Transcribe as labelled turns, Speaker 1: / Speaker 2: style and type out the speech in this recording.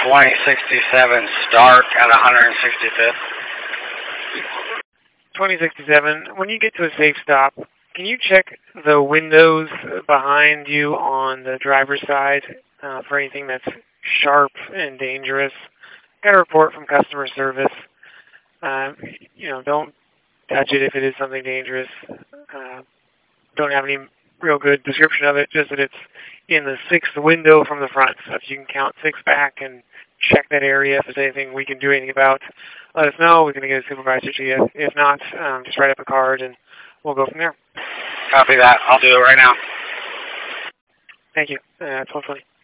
Speaker 1: 2067 Stark at 165th.
Speaker 2: 2067, when you get to a safe stop, can you check the windows behind you on the driver's side for anything that's sharp and dangerous? Got a report from customer service. Don't touch it if it is something dangerous. Don't have any real good description of it, just that it's in the 6th window from the front. So if you can count 6 back and check that area, if there's anything we can do anything about, let us know. We can get a supervisor to you. If not, just write up a card and we'll go from there.
Speaker 1: Copy that. I'll do it right now.
Speaker 2: Thank you. 1220.